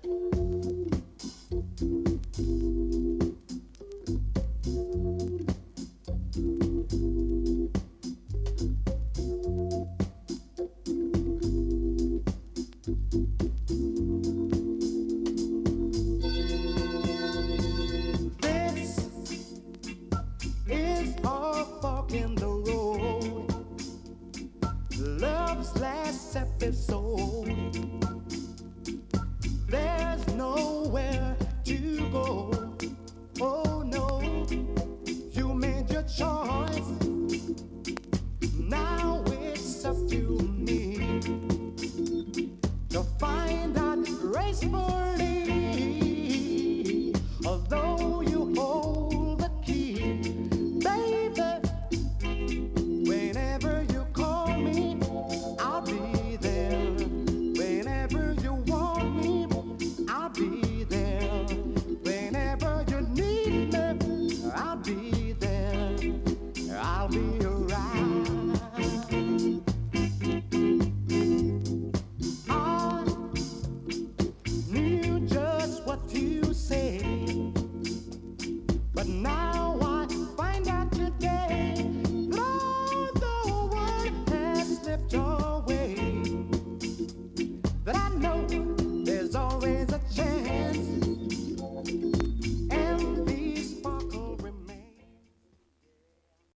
Is a fork in the road. Love's last episode. There's nowhere to go. Oh no, you made your choice. Now it's up to me to find that graceful